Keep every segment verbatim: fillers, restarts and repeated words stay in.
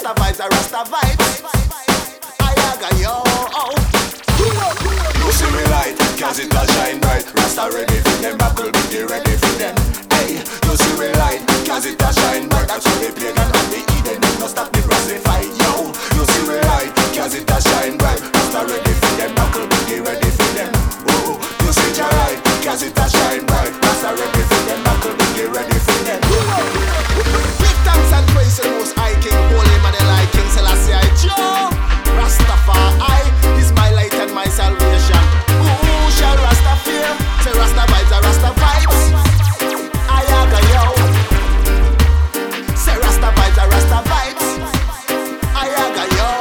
Rasta vibes are Rasta vibes. I aga yo. You see me light, cause it all shine bright. Rasta ready for them, buckle be ready for them. Hey, you see me light, cause it all shine bright. That's why they pagan and they Eden, no stop the classify. Yo, you see me light, cause it all shine bright. Rasta ready for them, buckle be ready for them. Oh, you see your light, cause it all shine bright. Rasta ready for them, buckle be ready for them. Give thanks and praise to the Most High King, holy man like King Selassie I Joe. Rastafari is my light and my salvation. Who shall Rasta fear? Say Rasta vibes are Rasta vibes. I aga yo. Say Rasta vibes are Rasta vibes. I aga yo.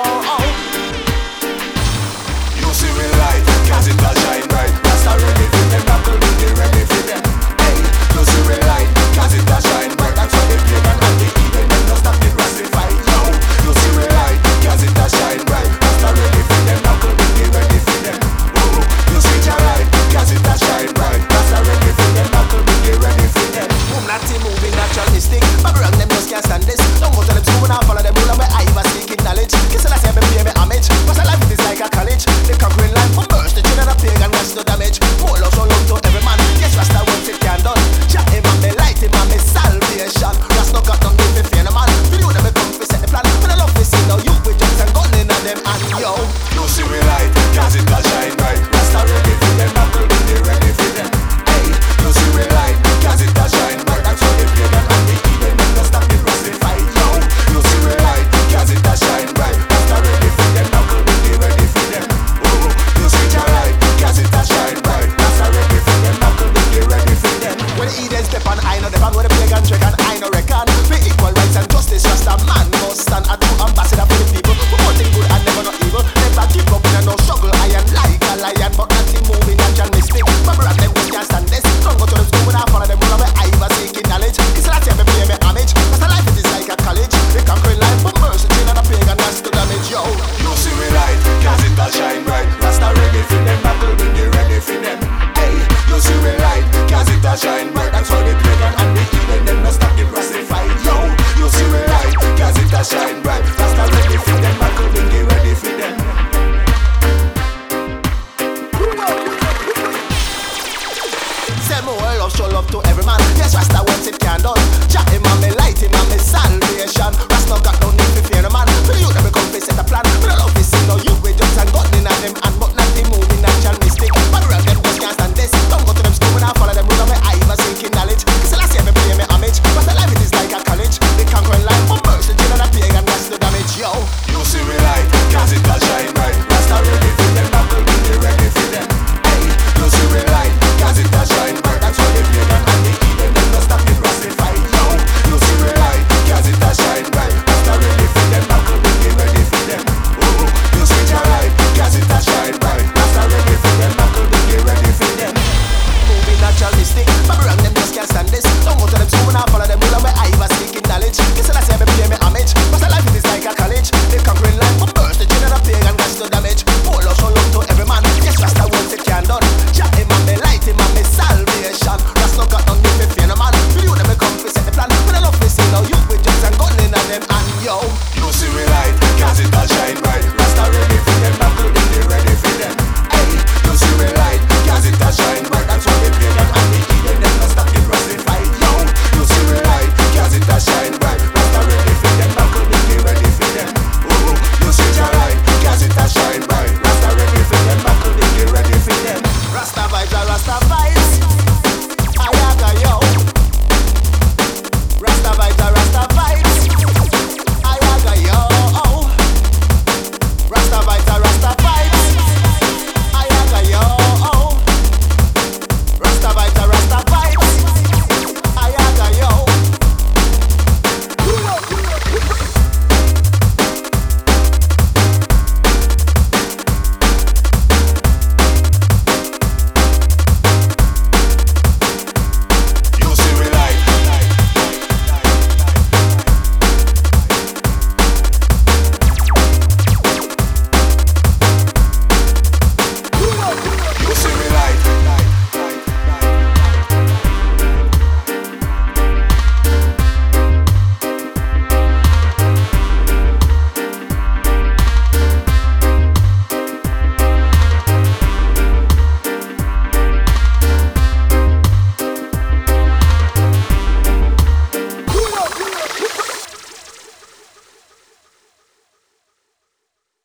You see me light, cause it all shine bright. Rasta ready for them, buckle be ready for them. Hey, you see me light, cause it all shine bright. That's why they pagan and they Eden, no stop the classify. Yo, you see me light, cause it all shine bright. Rasta ready for them, buckle be ready for them. Oh, you see your light, cause it all shine bright. Rasta ready for them, buckle be ready for them. Boom, natty moving naturalistic. Babylon them just can't stand this. Don't go to them school and follow them rule and where I was speaking knowledge. Kiss and I say me pay me homage. Cause life is like a college. The conquering life from merge, the children of pagan watch no damage. More love so long to every man. Yes, Rasta once it can done. Jah him and me light him and me salvation. Rasta got no need to fear no man. For you them me come to set the plan. When I love to see no youth with jumps and gun in on them and yo. You see me light, cause it all shine bright. Rasta ready for them, buckle be ready for them. Hey, you see me light, cause it all shine bright. That's why they pagan and they Eden, no stop the classify. Yo, you see me light, cause it all shine bright. Rasta ready for them, buckle be ready for them. Oh, you see your light, cause it all shine bright. Rasta ready for them, buckle be ready for them. When Eden step on, I know the band. When the pagan check and I know reckon. We equal rights and justice, Rasta man must stand. A true ambassador for the people. Who want thing good and never not evil. Never give up in a no struggle. I am like a lion, but